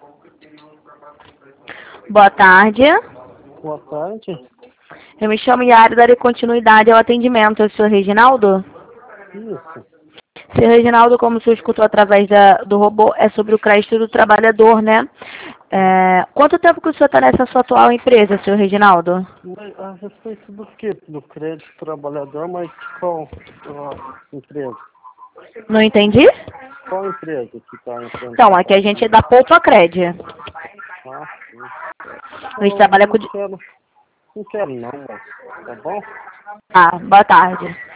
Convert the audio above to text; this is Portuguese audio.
Boa tarde. Boa tarde. Eu me chamo Yara, darei continuidade ao atendimento. É o senhor Reginaldo? Isso. Senhor Reginaldo, como o senhor escutou através do robô, é sobre o crédito do trabalhador, né? Quanto tempo que o senhor está nessa sua atual empresa, senhor Reginaldo? Mas a respeito do quê? Do crédito trabalhador, mas qual empresa? Não entendi? Qual empresa que está entrando Então, em aqui a contato? gente é da Poupa Cred. Ah, sim. A gente trabalha com... Não quero não, moço. Tá bom? Ah, boa tarde.